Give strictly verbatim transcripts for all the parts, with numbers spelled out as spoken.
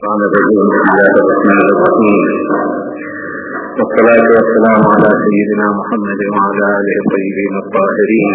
الشيطان الرجيم. بسم الله الرحمن الرحيم، والصلاة والسلام على سيدنا محمد وعلى آله الطيبين الطاهرين.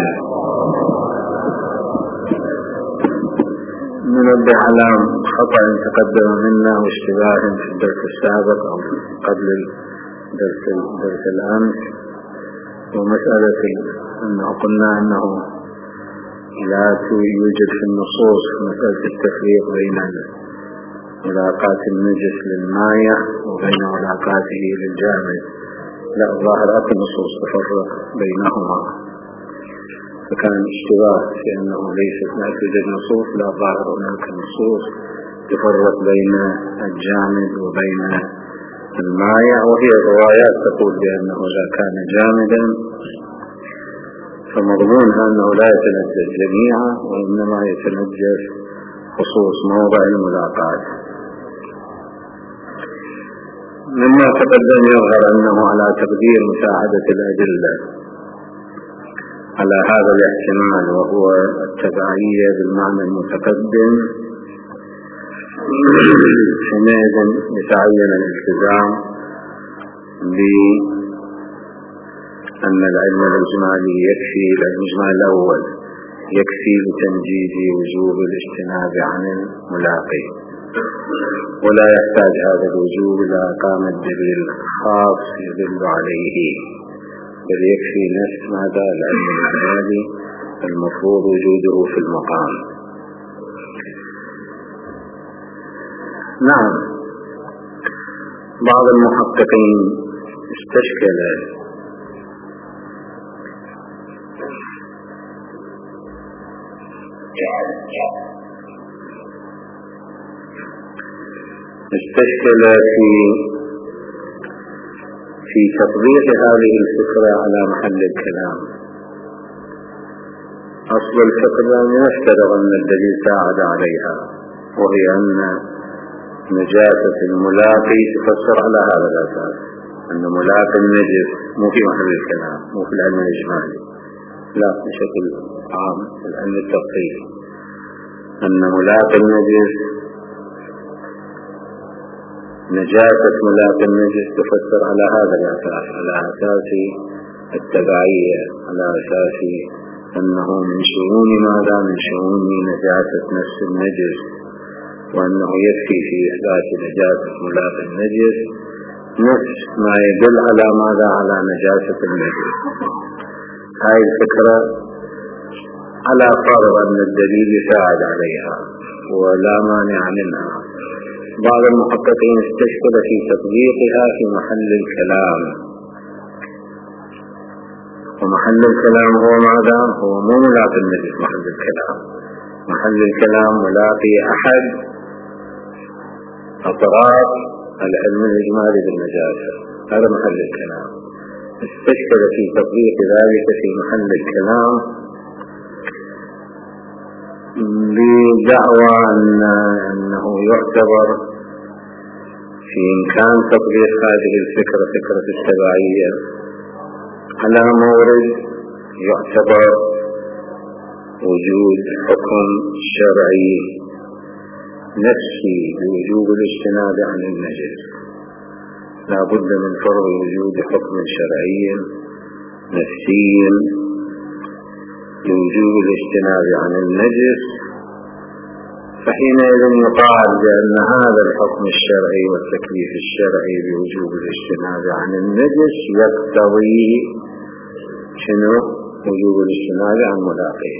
ننبه على خطأ تقدم منا واشتباه في الدرس السابق أو قبل الدرس الدرس الأمس، ومسألة أنه قلنا أنه لا يوجد في النصوص مسألة التفريق بين ملاقاة النجس للمايع وبين ملاقاته للجامد. لا، ظاهرات النصوص تفرق بينهما، فكان اشتباه في أنه ليست لا توجد نصوص، لا، ظاهر هناك نصوص تفرق بين الجامد وبين المايع، وهي الروايات تقول بأنه إذا كان جامدا فمضمونها أنه لا يتنجس جميعا وإنما يتنجس خصوص موضع الملاقاة. مما تقدم يظهر أنه على تقدير مساعدة الأدلة على هذا الاحتمال، وهو التبعية بالمعنى المتقدم، حينئذ يتعين الالتزام بأن العلم الإجمالي يكفي، الإجمال الأول يكفي لتنجيز وجوب الاجتناب عن الملاقي، ولا يحتاج هذا الوجوب إلى إقامة دليل خاص يدل عليه، بل يكفي نفس ماذا العلم الإجمالي المفروض وجوده في المقام. نعم، بعض المحققين استشكل استشكل في في تطبيق هذه الفكرة على محل الكلام. أصل الفكرة يفترض أن الدليل ساعد عليها، وهي أن نجاسة الملاقي تفسر على هذا الأساس، أن ملاقي النجس مو في محل الكلام، مو في العلم الإجمالي، لا، بشكل عام في العلم التفصيلي، أن ملاقي النجس نجاسة ملاقي النجس تفسر على هذا الأساس، على أساس التبعية، على أساس أنه من شؤون ماذا من شؤون نجاسة نفس النجس، وأنه يكفي في إثبات نجاسة ملاقي النجس نفس ما يدل على ماذا على نجاسة النجس. هاي الفكرة على فرض أن الدليل يساعد عليها ولا مانع منها. بعض المحققين استشكل في تطبيقها في محل الكلام، ومحل الكلام هو ماذا؟ هو مو ملاقي النجس. محل الكلام محل الكلام ملاقي أحد أطراف العلم الإجمالي بالنجاسة، هذا محل الكلام. استشكل في تطبيق ذلك في محل الكلام بدعوى أن أنه يعتبر في إمكان تطبيق هذه الفكرة، فكرة التبعية، على مورد يعتبر وجود حكم شرعي نفسي بوجوب الاجتناب عن النجس. لا بد من فرض وجود حكم شرعي نفسي لوجوب الاجتناب عن النجس، فحينئذ يقال بأن هذا الحكم الشرعي والتكليف الشرعي بوجوب الاجتناب عن النجس يقتضي شنو؟ وجوب الاجتناب عن ملاقيه،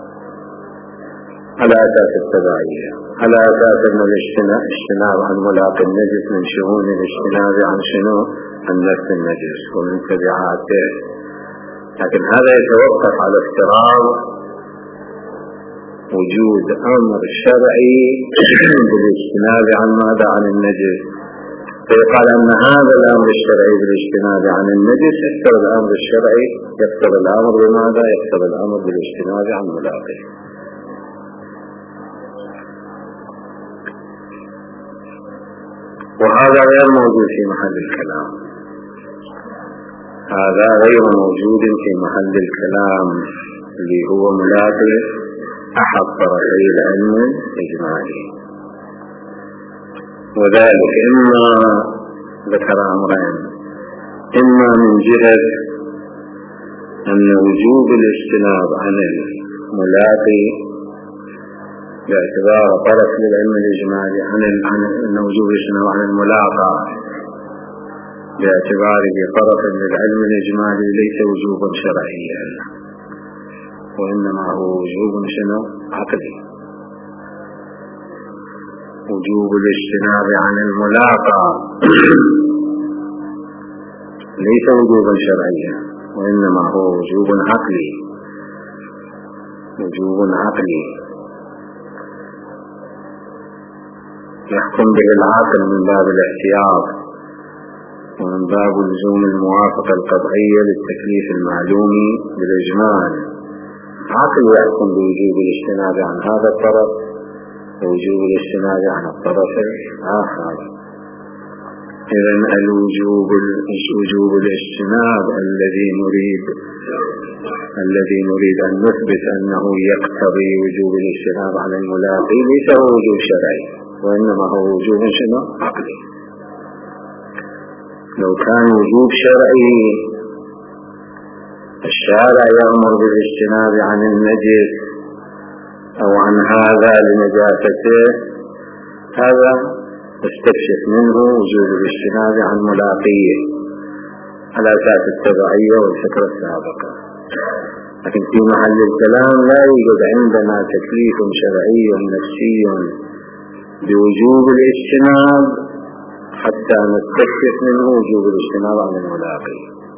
على أساس التبعية، على أساس أن الاجتناب عن ملاقي النجس من شؤون الاجتناب عن شنو؟ عن نفس النجس ومن تبعاته. لكن هذا يتوقف على افتراض وجود أمر شرعي بالاجتناب عن ماذا؟ عن النجس. فيقال أن هذا الأمر الشرعي بالاجتناب عن النجس يقتضي الأمر الشرعي يقتضي الأمر بماذا؟ يقتضي الأمر بالاجتناب عن ملاقيه. وهذا غير موجود في محل الكلام، هذا غير موجود في محل الكلام اللي هو ملاقي أحد طرفي العلم الإجمالي. وذلك إما ذكر أمرين: إما من جهة أن وجوب الاجتناب عن الملاقي باعتبار طرف للعلم الإجمالي عن أن وجوب الاجتناب عن الملاقى باعتباره طرف للعلم الإجمالي ليس وجوبا شرعيا، وإنما هو وجوب شنو عقلي. وجوب الاجتناب عن الملاقى ليس وجوبا شرعيا، وإنما هو وجوب عقلي. وجوب عقلي يحكم به العاقل من باب الاحتياط ومن باب لزوم الموافقة القطعية للتكليف المعلوم بالإجمال. عقل يحكم بوجوب الاجتناب عن هذا الطرف ووجوب الاجتناب عن الطرف الآخر. إذن الوجوب وجوب الاجتناب الذي نريد الذي نريد أن نثبت أنه يقتضي وجوب الاجتناب عن الملاقي ليس هو وجوب شرعي، وإنما هو وجوب شنو عقلي. لو كان وجوب شرعي الشارع يأمر بالاجتناب عن النجس أو عن هذا لنجاسته، هذا استكشف منه وجوب الاجتناب عن ملاقيه على أساس التبعية والفكرة السابقة. لكن في محل الكلام لا يوجد عندنا تكليف شرعي نفسي بوجوب الاجتناب حتى نستكشف منه وجوب الاجتناب عن الملاقي،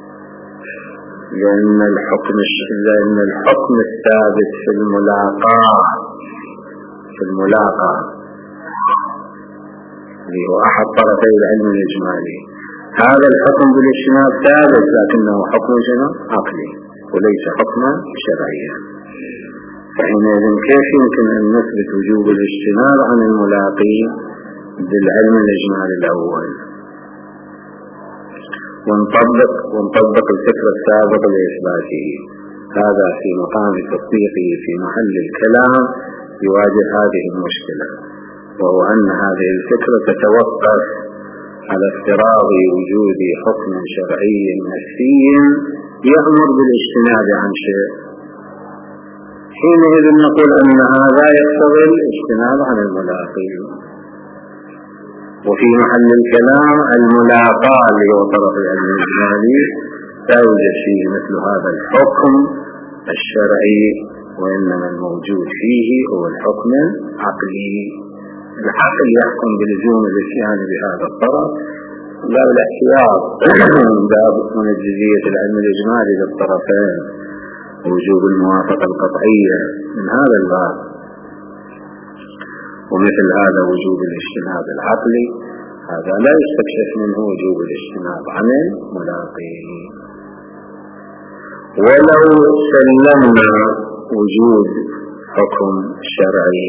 لأن الحكم لأن الحكم الثابت في الملاقاة في الملاقاة اللي هو أحد طرفي العلم الإجمالي، هذا الحكم بالاجتناب ثابت لكنه حكم شنو عقلي وليس حكما شرعيا. فحينئذ كيف يمكن أن نثبت وجوب الاجتناب عن الملاقي بالعلم الإجمالي الأول ونطبق ونطبق الفكرة السابقة لإثباته؟ هذا في مقام تطبيقه في محل الكلام يواجه هذه المشكلة، وهو أن هذه الفكرة تتوقف على افتراض وجود حكم شرعي نفسي يأمر بالاجتناب عن شيء. حينئذ نقول أن هذا يقتضي الاجتناب عن الملاقي. وفي محل الكلام الملاقاة اللي هو طرف العلم الإجمالي لا يوجد فيه مثل هذا الحكم الشرعي، وإنما الموجود فيه هو الحكم العقلي. العقل يحكم بلزوم الاتيان بهذا الطرف لا بالاحتياط من باب منجزية العلم الإجمالي للطرفين ووجوب الموافقة القطعية من هذا الباب. ومثل هذا وجوب الاجتناب العقلي هذا لا يستكشف منه وجوب الاجتناب عن الملاقي. ولو سلمنا وجود حكم شرعي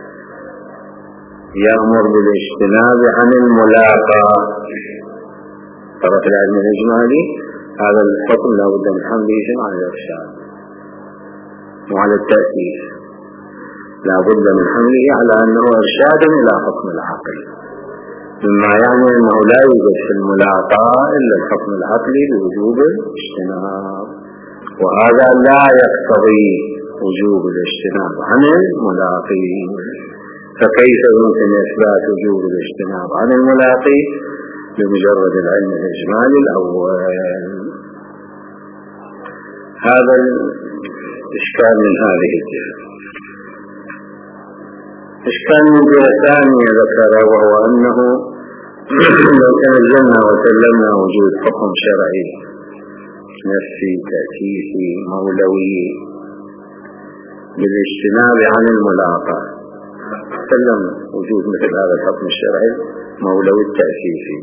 يأمر بالاجتناب عن الملاقى طرف العلم الإجمالي، هذا الحكم لا بد من حمله على الإرشاد وعلى التأسيس، لا بد من حمله على أنه إرشاد إلى حكم العقل، مما يعني أنه لا يوجد في الملاقى إلا الحكم العقلي بوجوب الاجتناب، وهذا لا يقتضي وجوب الاجتناب عن الملاقي. فكيف يمكن إثبات وجوب الاجتناب عن الملاقي بمجرد العلم الإجمالي الأول؟ هذا الإشكال من هذه الجهة. إشكال من جهة ثانية ذكر، وهو أنه لو تنزلنا وسلمنا وجود حكم شرعي نفسي تأسيسي مولوي بالاجتناب عن الملاقى، سلمنا وجود مثل هذا الحكم الشرعي مولوي التأسيسي،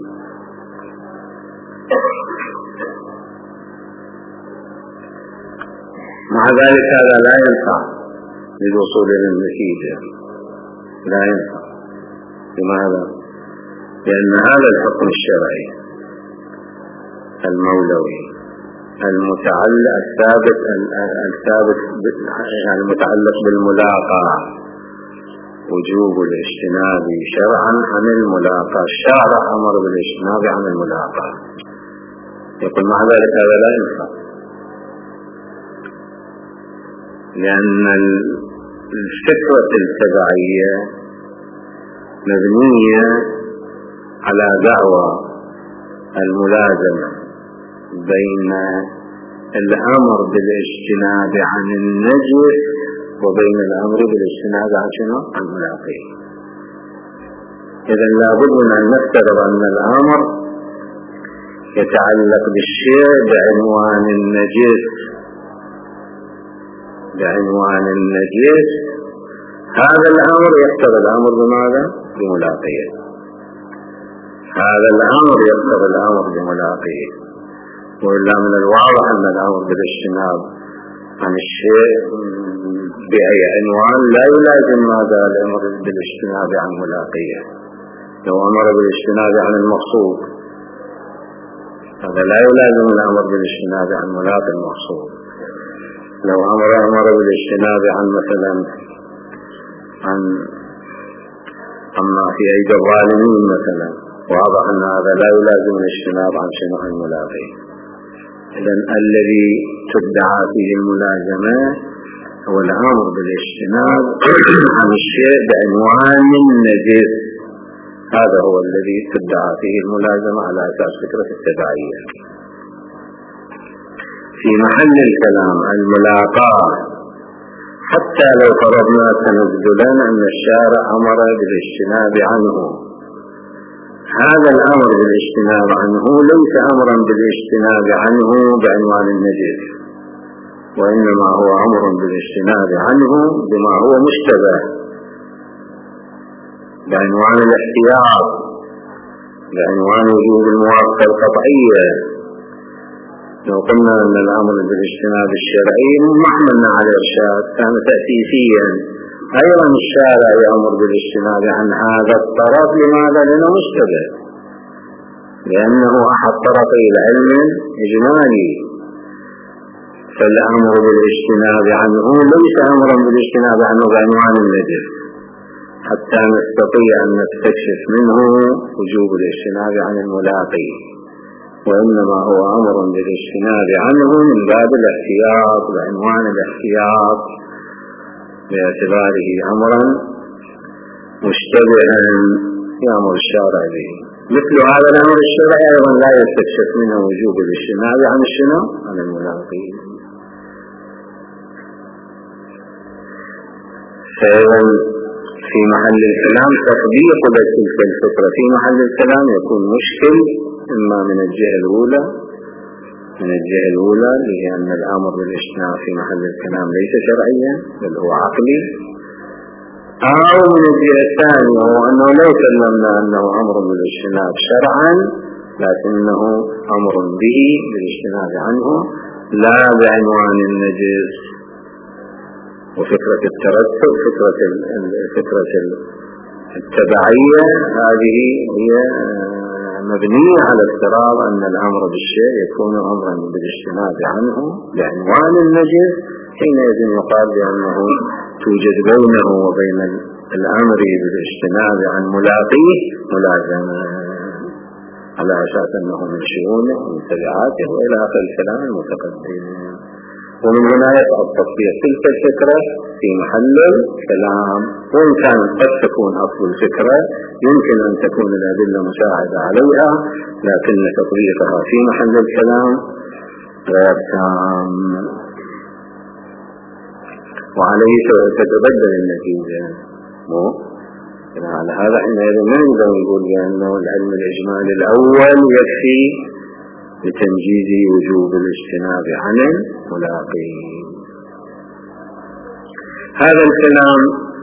مع ذلك هذا لا ينفع للوصول إلى النتيجة، لا ينفع. لماذا؟ لأن هذا الحكم الشرعي المولوي المتعلق الثابت الثابت يعني المتعلق بالملاقاة وجوب الاجتناب شرعا عن الملاقاة. الشارع أمر بالاجتناب عن الملاقاة، يقول مع ذلك هذا لا ينفع، لأن الفكرة التبعية مبنية على دعوى الملازمة بين الأمر بالاجتناب عن النجس وبين الأمر بالاجتناب عن شنو؟ عن الملاقي. إذن لابد من أن نفترض أن الأمر يتعلق بالشيء بعنوان النجس، بعنوان النجس هذا الأمر يقتضي الأمر بماذا؟ بملاقيه. هذا الأمر يقتضي الأمر بملاقيه، وإلا من الواضح أن الأمر بالاجتناب عن الشيء بأي عنوان لا يلازم ماذا الأمر بالاجتناب عن ملاقيه. لو أمر بالاجتناب عن المقصود هذا لا يلازم الأمر بالاجتناب عن ملاقي المقصود. لو أمر أمر بالاجتناب عن مثلا عن أما في أيدي الظالمين مثلا، واضح أن هذا لا يلازم الاجتناب عن شنو؟ عن ملاقيه. إذن الذي تدعى فيه الملازمة هو الأمر بالاجتناب عن الشيء بعنوان النجس، هذا هو الذي تدعى فيه الملازمة على أساس فكرة التبعية. في محل الكلام الملاقاة، حتى لو فرضنا تنزلا أن الشارع أمر بالاجتناب عنه، هذا الأمر بالاجتناب عنه ليس أمرا بالاجتناب عنه بعنوان النجس، وإنما هو أمر بالاجتناب عنه بما هو مشتبه بعنوان الاحتياط، بعنوان وجود الموافقة القطعية. لو قلنا أن الأمر بالاجتناب الشرعي ما حملنا على الإرشاد كان تأسيسيا، أيضا الشارع يأمر بالاجتناب عن هذا الطرف. لماذا؟ لأنه مشتبه، لأنه أحد طرفي العلم الإجمالي. فالأمر بالاجتناب عنه ليس أمرا بالاجتناب عنه بعنوان النجس حتى نستطيع أن نستكشف منه وجوب الاجتناب عن الملاقي، وإنما هو أمر بالاجتناب عنه من باب الاحتياط، بعنوان الاحتياط، باعتباره أمرا مشتبها يأمر الشارع به. مثل هذا الأمر الشرعي أيضا لا يستكشف منه وجوب الاجتناب عن الشنو؟ عن الملاقي. فإذا في محل الكلام تطبيق تلك الفكرة في محل الكلام يكون مشكل، إما من الجهة الأولى من الجهة الأولى لأن الأمر بالاجتناب في محل الكلام ليس شرعيا بل هو عقلي، أو من الجهة الثانية هو أنه لو سلمنا أنه أمر بالاجتناب شرعا لكنه أمر به بالاجتناب عنه لا بعنوان النجس. وفكرة الترتب فكرة فكرة التبعية هذه هي مبنية على افتراض أن الأمر بالشيء يكون أمرا بالاجتناب عنه بعنوان النجس، حينئذ يقال بأنه توجد بينه وبين الأمر بالاجتناب عن ملاقيه ملازمة، على أساس أنه من شؤونه ومن تبعاته وإلى آخر الكلام المتقدم. ومن هنا يصعب تطبيق تلك الفكرة في محل الكلام، وإن كانت قد تكون أصل الفكرة يمكن أن تكون الأدلة مساعدة عليها، لكن تطبيقها في محل الكلام غير تام، وعليه تتبدل النتيجة. مو على هذا حينئذ ما نقدر نقول بأنه العلم الإجمالي الأول يكفي لتنجيز وجوب الاجتناب عن الملاقي. هذا الكلام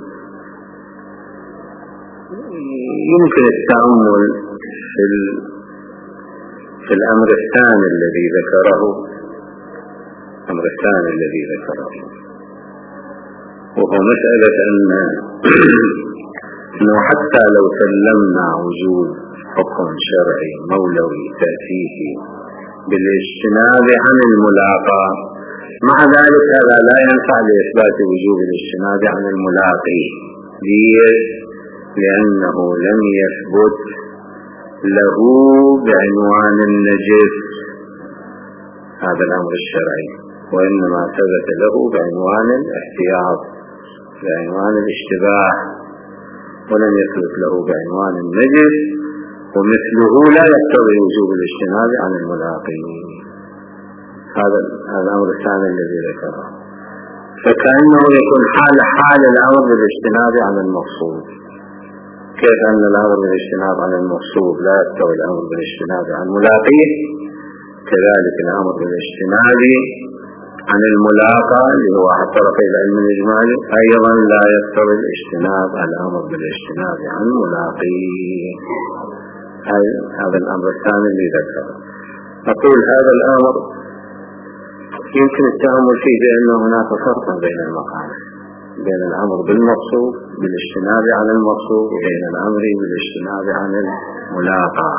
يمكن التأمل في, في الأمر الثاني الذي ذكره الأمر الثاني الذي ذكره وهو مسألة أن أنه حتى لو سلمنا وجود حكم شرعي مولوي تأسيسي بالاجتناب عن الملاقاة، مع ذلك هذا لا ينفع لإثبات وجوب الاجتناب عن الملاقي. ليش؟ لأنه لم يثبت له بعنوان النجس هذا الأمر الشرعي، وإنما ثبت له بعنوان الاحتياط، بعنوان الاشتباه، ولم يثبت له بعنوان النجس، ومثله لا يقتضي وجوب الاجتناب عن الملاقي. هذا الأمر الثاني الذي ذكره، فكأنه يكون حال حال الأمر بالاجتناب عن المقصود. كيف أن الأمر بالاجتناب عن المقصود لا يقتضي الأمر بالاجتناب عن ملاقيه، كذلك الأمر بالاجتناب عن الملاقى اللي هو أحد طرفي العلم الإجمالي أيضا لا يقتضي الاجتناب الأمر بالاجتناب عن ملاقيه. هذا الأمر الثاني اللي ذكره. أقول هذا الأمر يمكن التأمل فيه بأن هناك فرق بين المقام، بين الأمر بالمقصود بالاجتناب عن المقصود وبين الأمر بالاجتناب عن الملاقى،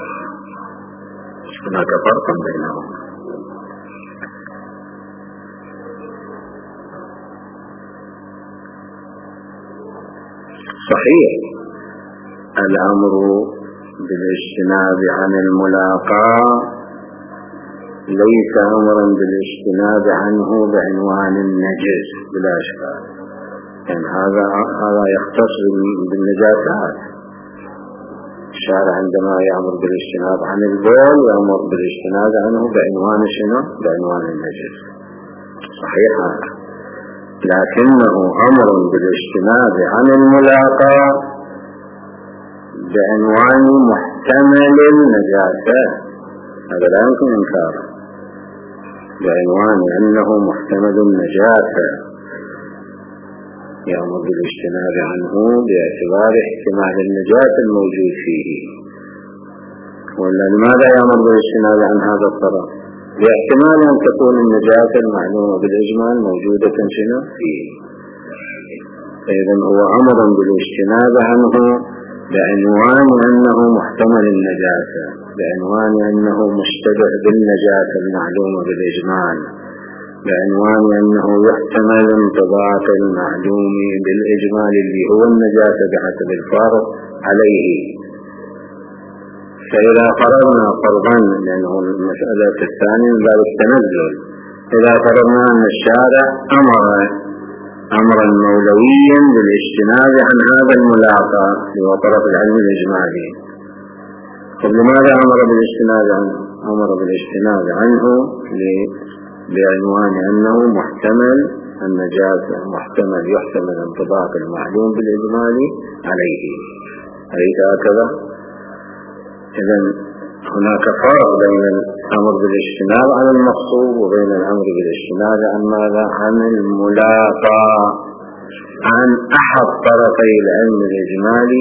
هناك فرق بينهم. صحيح الأمر بالاجتناب عن الملاقى ليس أمرا بالاجتناب عنه بعنوان النجس بلا إشكال، يعني هذا هذا يختص بالنجاسات. الشارع عندما يأمر بالاجتناب عن البول يأمر بالاجتناب عنه بعنوان شنو؟ بعنوان النجس. صحيح هذا، لكنه أمر بالاجتناب عن الملاقى بعنوان محتمل النجاسة، هذا لا يمكن إنكاره، بعنوان أنه محتمل النجاسة يأمر بالاجتناب عنه باعتبار احتمال النجاسة الموجود فيه. ولا لماذا يأمر بالاجتناب عن هذا الطرف؟ باحتمال أن تكون النجاسة المعلومة بالإجمال موجودة شنو فيه. فإذا هو أمر بالاجتناب عنه بعنوان أنه محتمل النجاسة، بعنوان أنه مشتبه بالنجاسة المعلومة بالإجمال، بعنوان أنه يحتمل انطباق المعلوم بالإجمال اللي هو النجاسة بحسب الفارق عليه. فإذا فرضنا فرضا، لأنه المسألة الثانية من باب التنزل، إذا فرضنا أن الشارع أمر أمرا مولويا بالاجتناب عن هذا الملاقى هو طرف العلم الإجمالي، فلماذا أمر بالاجتناب عنه؟ أمر بالاجتناب عنه بعنوان أنه محتمل النجاسة، محتمل يحتمل انطباق المعلوم بالإجمالي عليه، أليس هكذا؟ إذن هناك فرق بين الأمر بالاجتناب عن المقصود وبين الأمر بالاجتناب عن ماذا؟ عن الملاقى، عن أحد طرفي العلم الإجمالي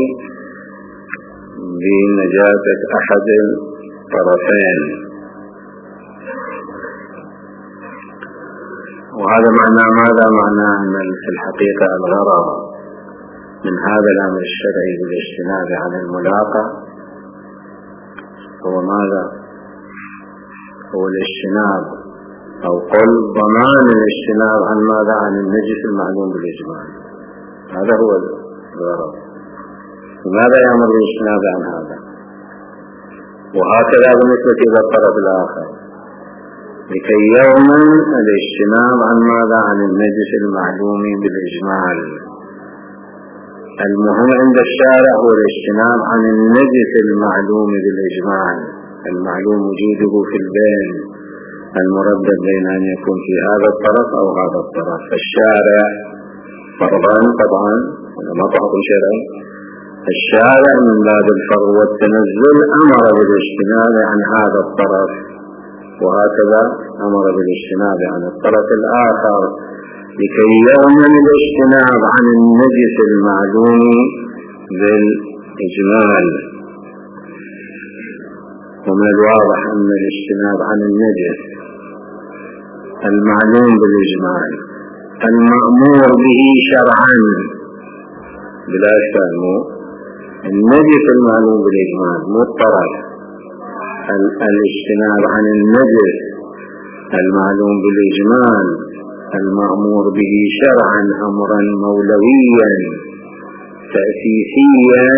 بنجاسة أحد الطرفين. وهذا معنى ماذا؟ معنى أن في الحقيقة الغرض من هذا الأمر الشرعي بالاجتناب عن الملاقى هو ماذا؟ هو الاجتناب أو قل ضمان الاجتناب عن ماذا؟ عن النجس المعلوم بالإجمال. هذا هو الغرض. لماذا يأمر بالاجتناب عن هذا؟ وهكذا بالنسبة إلى الطرف الآخر، لكي يضمن الاجتناب عن ماذا؟ عن النجس المعلوم بالإجمال. المهم عند الشارع هو الاجتناب عن النجس المعلوم بالإجمال، المعلوم وجوده في البين، المردد بين أن يكون في هذا الطرف أو هذا الطرف. الشارع فرضان طبعا ولا ما تحكم شرعي، الشارع من باب الفرض والتنزل أمر بالاجتناب عن هذا الطرف، وهكذا أمر بالاجتناب عن الطرف الآخر لكي يضمن الاجتناب عن النجس المعلوم بالإجمال. ومن الواضح أن الاجتناب عن النجس المعلوم بالإجمال المأمور به شرعا بلا شك النجس المعلوم بالإجمال مو الطرف، الاجتناب عن النجس المعلوم بالإجمال المأمور به شرعا أمرا مولويا تأسيسيا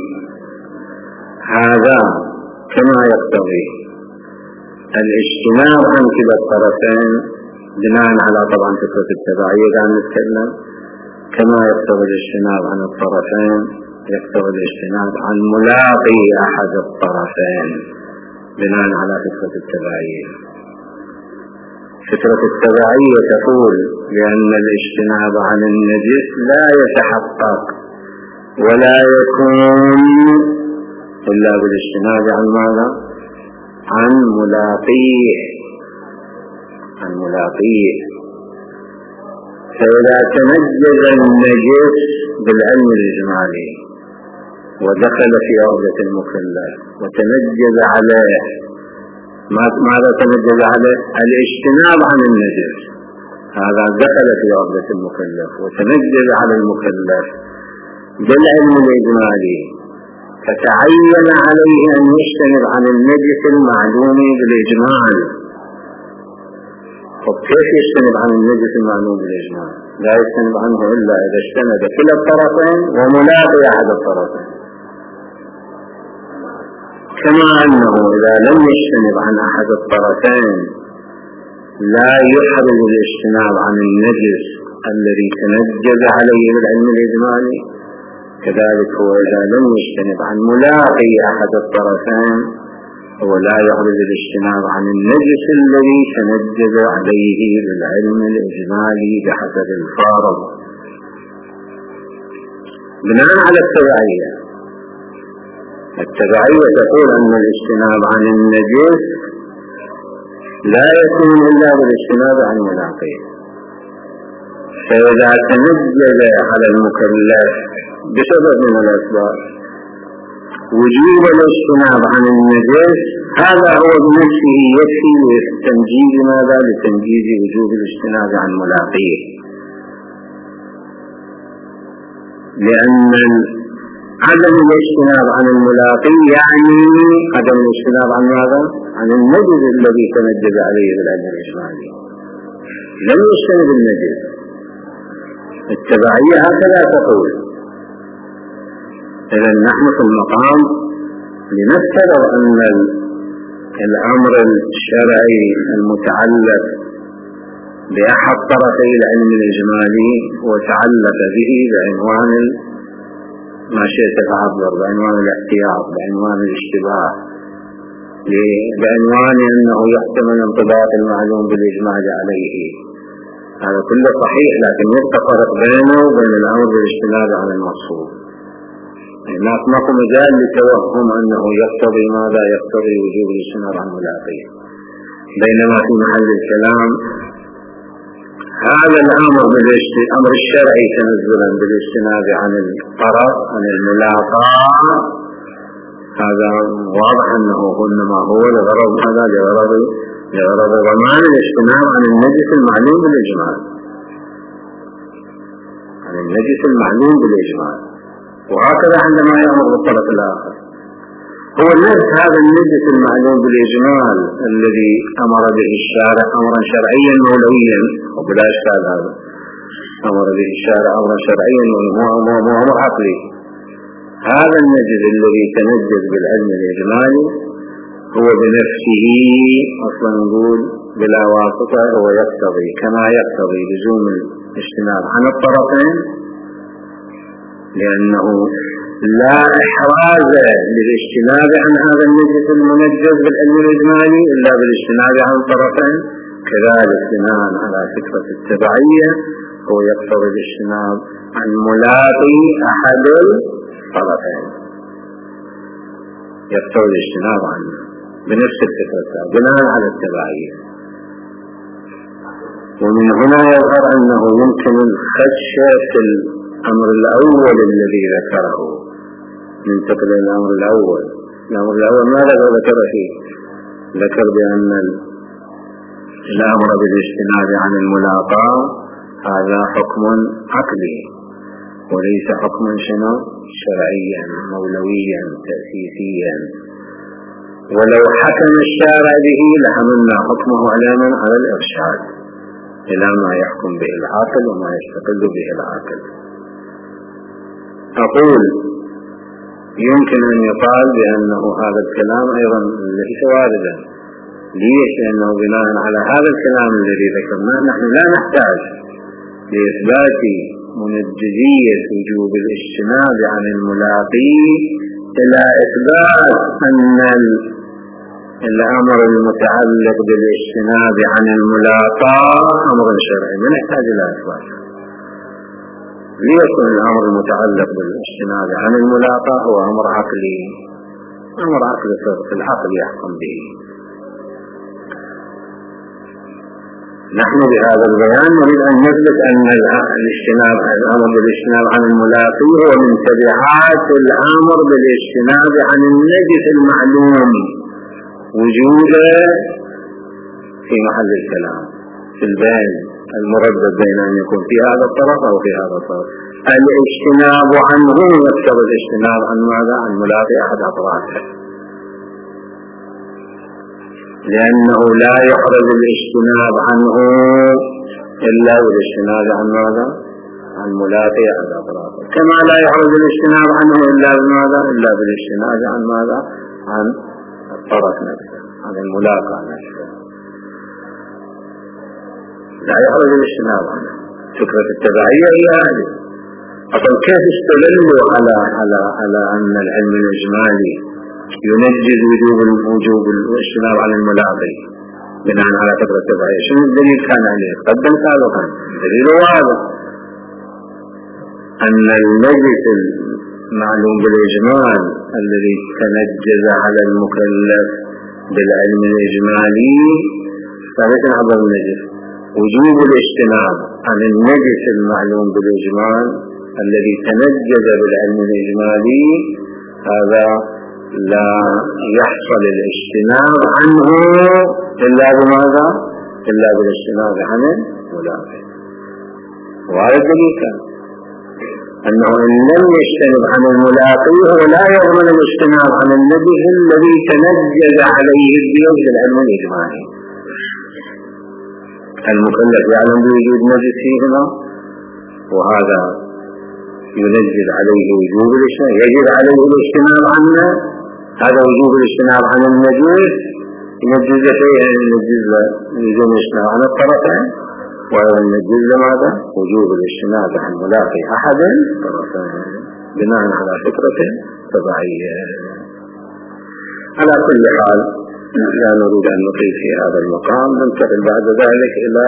هذا كما يقتضي الاجتناب عن كلا الطرفين بناء على طبعا فكرة التبعية عن نتكلم، كما يقتضي الاجتناب عن الطرفين يقتضي الاجتناب عن ملاقي أحد الطرفين بناء على فكرة التبعية. فكرة التبعية تقول بأن الاجتناب عن النجس لا يتحقق ولا يكون إلا بالاجتناب عن ماذا؟ عن ملاقيه عن ملاقيه فإذا تنجز النجس بالعلم الإجمالي ودخل في عقدة المكلف وتنجز عليه، ماذا تنجز عليه؟ الاجتناب عن النجس، هذا دخل في عقدة المكلف وتنجز على المكلف بالعلم الإجمالي، فتعين عليه أن يجتنب عن النجس المعلوم بالإجمال. كيف يجتنب عن النجس المعلوم بالإجمال؟ لا يجتنب عنه إلا إذا اجتنب كلا الطرفين وملاقي أحد الطرفين، كما أنه إذا لم يجتنب عن أحد الطرفين لا يحرز الاجتناب عن النجس الذي تنجز عليه بالعلم الإجمالي، كذلك هو إذا لم يجتنب عن ملاقي أحد الطرفين هو لا يحرز الاجتناب عن النجس الذي تنجز عليه بالعلم الإجمالي بحسب الفارض. بناء على التبعية، التبعية تقول أن الاجتناب عن النجس لا يكون إلا بالاجتناب عن ملاقيه، فإذا تنجز على المكلف بسبب من الأسباب وجوب الاجتناب عن النجس، هذا هو بنفسه يكفي لتنجيز ماذا؟ لتنجيز وجوب الاجتناب عن ملاقيه، لأن عدم الاجتناب عن الملاقي يعني عدم الاجتناب عن ماذا؟ عن النجس الذي تنجز عليه بالعلم الإجمالي، لم يجتنب النجس. التبعية هكذا تقول. إذا نحن في المقام لنفترض أن الأمر الشرعي المتعلق بأحد طرفي العلم الإجمالي وتعلق به بعنوان ما شئت فعبر، بعنوان الاحتياط، بعنوان الاشتباه، بعنوان أنه يحتمل انطباق المعلوم بالإجمال عليه، هذا كله صحيح، لكن يبقى فرق بينه وبين الأمر بالاجتناب عن المقصود. هناك ماكو مجال لتوهم أنه يقتضي ماذا؟ يقتضي وجوب الاجتناب عن ملاقيه، بينما في محل الكلام هذا الأمر بالأمر الشرعي تنزلا بالاجتناب عن الطرف عن الملاقاة، هذا واضح أنه إنما هو لغرض هذا لغرض لغرض ضمان الاجتناب عن النجس المعلوم بالإجمال، عن النجس المعلوم بالإجمال. وهكذا عندما يأمر بالطرف الآخر هو نفس هذا النجس المعلوم بالإجمال الذي أمر به الشارع أمرا شرعيا مولويا، وبلا إشكال هذا أمر به الشارع أمرا شرعيا وأمر عقلي. هذا النجس الذي تنجز بالعلم الإجمالي هو بنفسه أصلا نقول بلا واسطة، هو يقتضي كما يقتضي لزوم الاجتناب عن الطرفين، لأنه لا إحراز للاجتناب عن هذا النجس المنجز بالعلم الإجمالي إلا بالاجتناب عن الطرفين، كذلك بناء على فكرة التبعية هو يقتضي الاجتناب عن ملاقي أحد الطرفين، يقتضي الاجتناب عنه بنفس الفكرة بناء على التبعية. ومن هنا يظهر أنه يمكن الخدشة في الأمر الأول الذي ذكره، ننتقل إلى الأمر الأول. الأمر الأول ماذا ذكر فيه؟ ذكر بأن الأمر بالاجتناب عن الملاقاة هذا حكم عقلي وليس حكما شنو؟ شرعيا مولويا تأسيسيا، ولو حكم الشارع به لحملنا حكمه على من؟ على الإرشاد إلى ما يحكم به العاقل وما يستقل به العاقل. أقول يمكن أن يقال بأنه هذا الكلام أيضا ليس واردا. ليش؟ لأنه بناء على هذا الكلام الذي ذكرناه نحن لا نحتاج لإثبات منجزية وجوب الاجتناب عن الملاقي إلى إثبات أن الأمر المتعلق بالاجتناب عن الملاقى أمر شرعي، ما نحتاج إلى إثبات. ليكن الأمر المتعلق بالاجتناب عن الملاقى هو أمر عقلي، أمر عقلي في العقل يحكم به. نحن بهذا البيان نريد أن نثبت أن الاجتناب الأمر بالاجتناب عن الملاقي هو من تبعات الأمر بالاجتناب عن النجس المعلوم وجوده في محل الكلام في البيان المردد بين أن يكون في هذا الطرف أو في هذا الطرف. الاجتناب عنه يقتضي الاجتناب عن ماذا؟ عن ملاقي أحد أطرافه، لأنه لا يحرز الاجتناب عنه إلا بالاجتناب عن ماذا؟ عن ملاقي أحد أطرافه، كما لا يحرز الاجتناب عنه إلا بماذا؟ إلا بالاجتناب عن ماذا؟ عن الطرف نفسه، عن الملاقى نفسه، لا يحرز الاجتناب عنه. فكرة التبعية هي هذه. أصلا كيف استدلوا على على على أن العلم الإجمالي ينجز وجوب وجوب الاجتناب عن الملاقي بناء على فكرة التبعية؟ شنو الدليل كان عليه؟ قدم سابقا دليل واضح أن النجس المعلوم بالإجمال الذي تنجز على المكلف بالعلم الإجمالي ثابت عبر النجس. وجوب الاجتناب عن النجس المعلوم بالإجمال الذي تنجز بالعلم الإجمالي هذا لا يحصل الاجتناب عنه إلا بماذا؟ إلا بالاجتناب عن الملاقي. وهذا الدليل كان أنه إن لم يجتنب عن الملاقي هو لا يضمن الاجتناب عن النجس الذي تنجز عليه الدين بالعلم الإجمالي. المكلف يعلم بوجود نجس هنا وهذا ينجز عليه وجوب الاجتناب، يجب عليه الاجتناب عنه، هذا وجوب الاجتناب عن النجس ينجز شيئا ينجز لزوم الاجتناب عن الطرفين، وينجز لماذا؟ وجوب الاجتناب عن ملاقي أحد الطرفين بناء على فكرة تبعية. على كل حال لا نريد أن نطيل في هذا المقام، ننتقل بعد ذلك إلى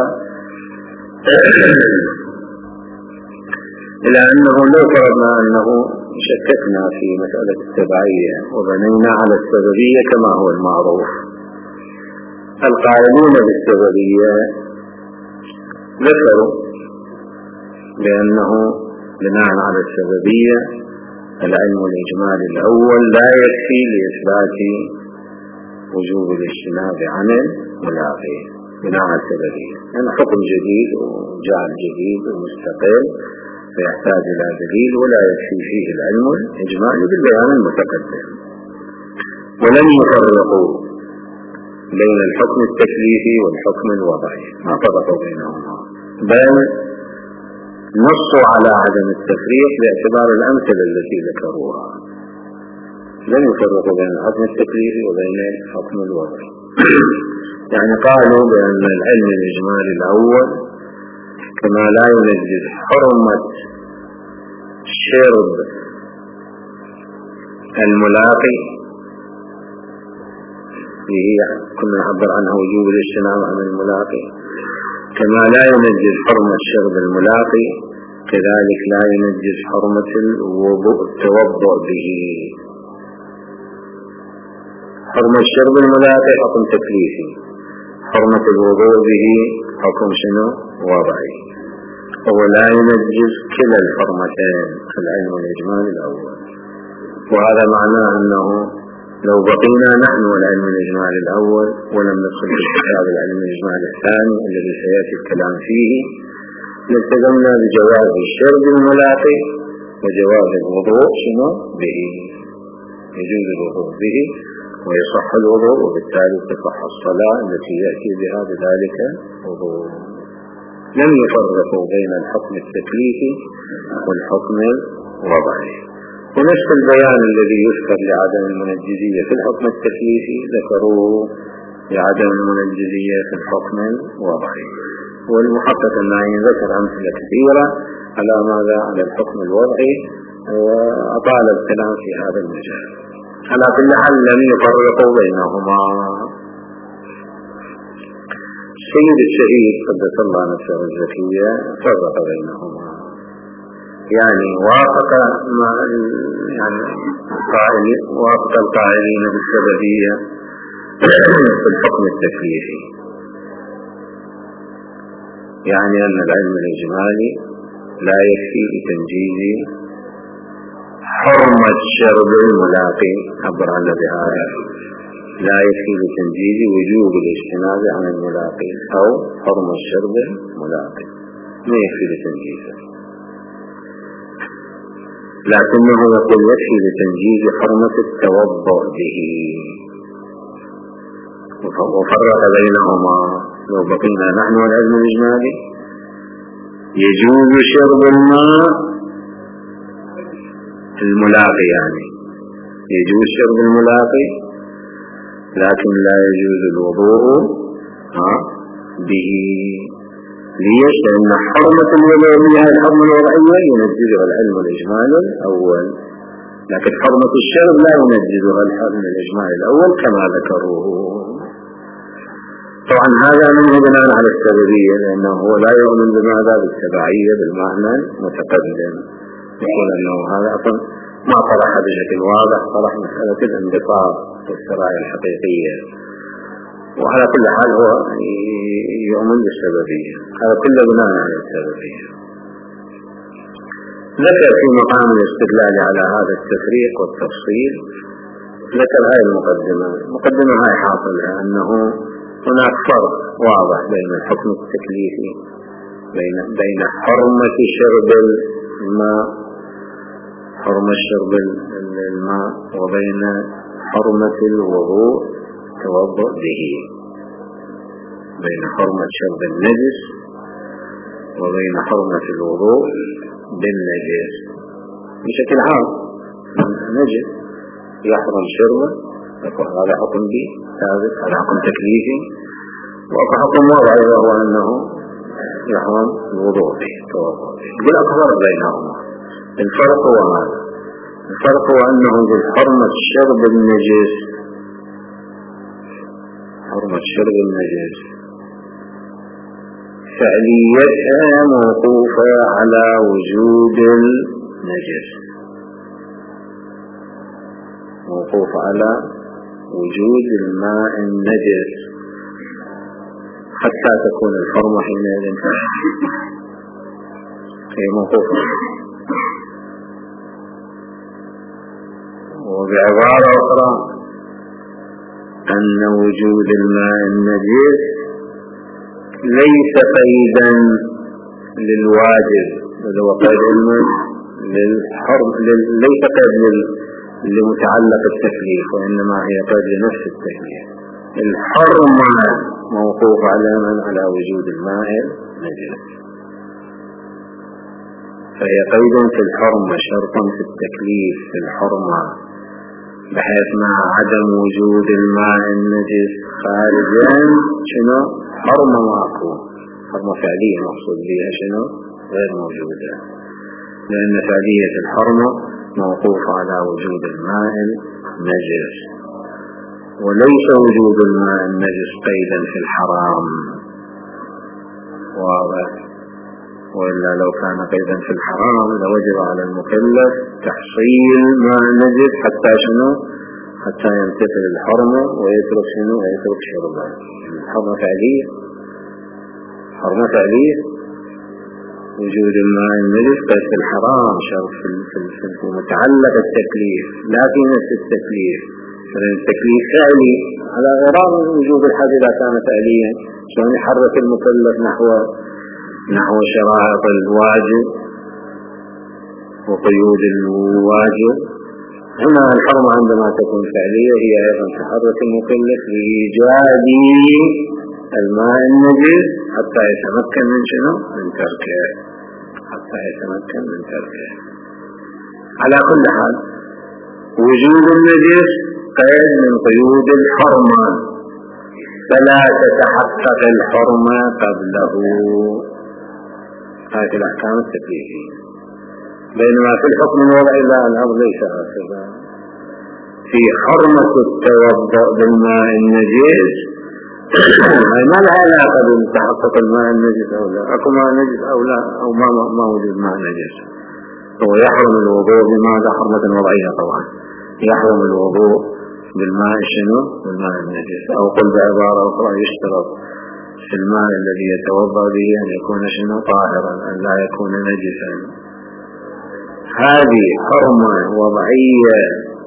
إلى أنه لو فرضنا أنه شككنا في مسألة التبعية وبنينا على السببية كما هو المعروف. القائلون بالسببية ذكروا بأنه بناء على السببية العلم الإجمالي الأول لا يكفي لإثبات وجوب الاجتناب عن الملاقي بناء على السببية، يعني حكم جديد وجعل جديد ومستقل فيحتاج إلى دليل ولا يكفي فيه العلم الإجمالي بالبيان المتقدم. ولم يفرقوا بين الحكم التكليفي والحكم الوضعي، ما فرقوا بينهما، بل نصوا على عدم التفريق باعتبار الأمثلة التي ذكروها. لم يفرقوا بين الحكم التكليفي وبين الحكم الوضعي. يعني قالوا بأن العلم الإجمالي الأول كما لا ينجز حرمة شرب الملاقي هي كنا نعبر عنها وجوب الاجتناب عن الملاقي، كما لا ينجز حرمة شرب الملاقي كذلك لا ينجز حرمة الوضوء التوضؤ به. حرمة شرب الملاقي حكم تكليفي، حرمة الوضوء به حكم شنو؟ وضعي. هو لا ينجز كلا الحرمتين العلم الإجمالي الأول. وهذا معناه أنه لو بقينا نحن والعلم الإجمالي الأول ولم ندخل في كتاب العلم الإجمالي الثاني الذي سيأتي الكلام فيه نلتزمنا بجواز شرب الملاقي وجواز الوضوء شنو؟ به. يجوز الوضوء به ويصح الوضوء وبالتالي تصح الصلاة التي يأتي بها بذلك وضوء. لم يفرقوا بين الحكم التكليفي والحكم وضعه. ونفس البيان الذي يذكر لعدم المنجزية في الحكم التكليفي ذكروه لعدم المنجزية في الحكم الوضعي. والمحقق النعيم ذكر أمثلة كثيرة على ماذا؟ على الحكم الوضعي، وأطال الكلام في هذا المجال. على كل حال لم يفرقوا بينهما. السيد الشهيد قدس الله نفسه الزكية فرق بينهما، يعني وافق ما يعني قائل وافق القائلين بالسببية في الحكم التكليفي، يعني أن العلم الإجمالي لا يكفي لتنجيز حرمة شرب الملاقي عبر عن بهذا، لا يكفي لتنجيز وجوب الاجتناب عن الملاقي أو حرمة شرب الملاقي، ما يكفي لتنجيزه، لكنه يقول يكفي لتنجيز حرمة التوضؤ به، وفرق بينهما. لو بقينا نحن والعلم الإجمالي يجوز شرب الماء الملاقي، يعني يجوز شرب الملاقي لكن لا يجوز الوضوء به. ليش؟ لأن حرمة الوضوء بها الحرمة الوضعية ينجزها العلم الإجمالي الأول، لكن حرمة الشرب لا ينجزها العلم الإجمالي الأول كما ذكروه. طبعا هذا منه بناء على السببية، لأنه هو لا يؤمن بماذا؟ بالتبعية بالمعنى المتقدم، يقول أنه هذا أصلا ما طرح بشكل واضح، طرح مسألة الانبطاح والسرايا الحقيقية، وعلى كل حال هو يؤمن بالسببية، هذا كله بناء على السببية. ذكر في مقام الاستدلال على هذا التفريق والتفصيل، ذكر هاي المقدمة. المقدمة هاي حاصلها أنه هناك فرق واضح بين الحكم التكليفي بين بين حرمة شرب الماء حرمة شرب الماء وبين حرمة الوضوء توضؤ به، بين حرمة شرب النجس وبين حرمة الوضوء بالنجس. بشكل عام النجس يحرم شربه، هذا حكم به ثابت، هذا حكم تكليفي، وحكم وضعي وهو أنه يحرم الوضوء به توضؤ به. بالأفضل بينهما الفرق هو هذا، الفرق هو أنه بالحرمة شرب النجس، حرمة شرب النجس فعليتها موقوفة على وجود النجس، موقوف على وجود الماء النجس حتى تكون الحرمة حينئذ هي موقوفة. وبعبارة أخرى أن وجود الماء النجس ليس قيدا للواجب، وهو قيد للحرم، ليس قيد لمتعلق التكليف، وإنما هي قيد لنفس التكليف. الحرمة موقوف على من؟ على وجود الماء النجس، فهي قيد في الحرمة شرطا في التكليف في الحرمة، بحيث مع عدم وجود الماء النجس خارجا شنو؟ حرمة ماكو، حرمة فعلية مقصود بها شنو؟ غير موجودة، لأن فعلية الحرمة موقوف على وجود الماء النجس، وليس وجود الماء النجس قيدا في الحرام. واضح؟ وإلا لو كان قيدا في الحرام لوجب على المكلف تحصيل ماء النجس حتى شنو؟ حتى يمتثل الحرمة ويترك شنو؟ ويترك شربه. الحرمة فعلية، حرمة فعلية وجود الماء النجس قيد في الحرام شرط في متعلق التكليف لا في نفس التكليف، فإن التكليف فعلي على غرار وجود الحد إذا كان فعليا، شلون يحرك المكلف نحو نحو شرائط الواجب وقيود الواجب. هنا الحرمة عندما تكون فعلية هي أيضا تحرك المكلف لإيجاد الماء النجس حتى يتمكن من شنو؟ من تركه، حتى يتمكن من تركه. على كل حال وجود النجس قيد من قيود الحرمة، فلا تتحقق الحرمة قبله. هذه الأحكام التكليفية. بينما في الحكم الوضعي لا، الأمر ليس هكذا. في حرمة التوضؤ بالماء النجس ما لها علاقة بتحقق الماء النجس أو لا، أكو ماء نجس أو لا، أو ما ما وجود ماء نجس. هو يحرم الوضوء بماذا؟ حرمة وضعية طبعا. يحرم الوضوء بالماء شنو؟ بالماء النجس. أو قل بعبارة أخرى يشترط في الماء الذي يتوضأ به أن يكون شنو؟ طاهرا، أن لا يكون نجسا. هذه حرمة وضعية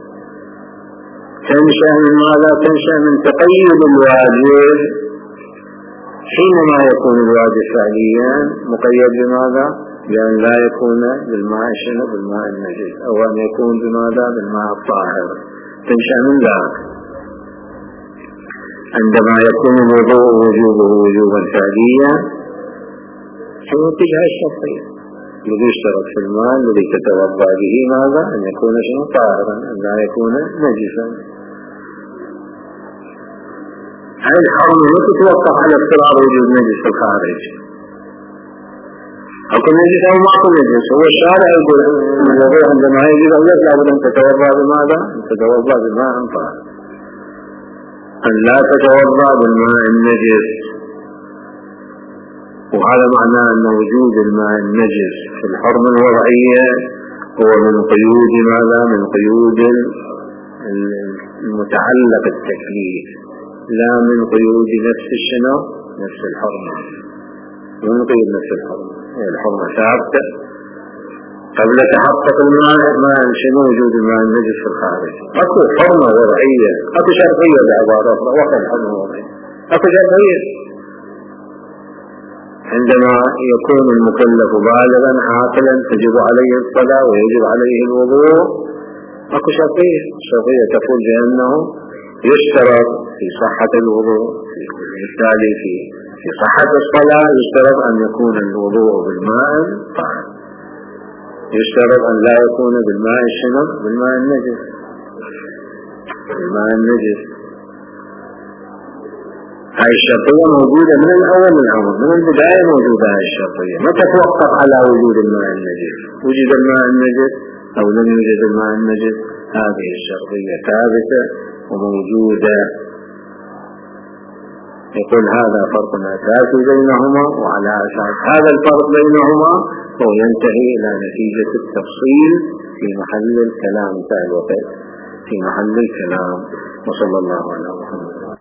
تنشأ من ماذا؟ تنشأ من تقيد الواجب. حينما يكون الواجب فعليا مقيد بماذا؟ بأن لا يكون بالماء شنو؟ بالماء النجس، أو أن يكون بماذا؟ بالماء الطاهر. تنشأ من ذلك. عندما يكون الوضوء وجوبه وجوبا فعليا شنو اتجاه الشرطية؟ الذي يشترط في الماء الذي تتوضأ به ماذا؟ أن يكون شنو؟ طاهرا، أن لا يكون نجسا. هذه الحرمة لا تتوقف على اضطرار وجود نجس في الخارج. أكو نجس أو ما أكو نجس، هو الشارع يقول الوضوء عندما يجب أن لابد أن تتوضأ بماذا؟ أن تتوضأ بماء طاهر، أن لا تتوضأ بالماء النجس. وهذا معناه أن وجود الماء النجس في الحرمة الوضعية هو من قيود ماذا؟ من قيود المتعلق التكليف، لا من قيود نفس الشنو؟ نفس الحرمة. من قيود نفس الحرمة، الحرمة ثابتة قبل تحقق الماء ما شنو وجود الماء النجس في الخارج. أكو حرمة وضعية، أكو شرطية بعبارة أخرى، وقت الحرمة الوضعية أكو شرطية. عندما يكون المكلف بالغا عاقلا تجب عليه الصلاة ويجب عليه الوضوء، أكو شرطية. الشرطية تقول بأنه يشترط في صحة الوضوء، بالتالي في في صحة الصلاة يشترط أن يكون الوضوء بالماء طاهر، يشترط أن لا يكون بالماء الشنو؟ بالماء النجس. بالماء النجس هاي الشرطية موجودة من الأول الأمر، من البداية موجودة هاي الشرطية، ما تتوقف على وجود الماء النجس. وجد الماء النجس أو لم يوجد الماء النجس، هذه الشرطية ثابتة وموجودة. يقول هذا فرق أساسي بينهما، وعلى أساس هذا الفرق بينهما هو ينتهي إلى نتيجة التفصيل في محل الكلام تاع الوقت، في محل الكلام. وصلى الله عليه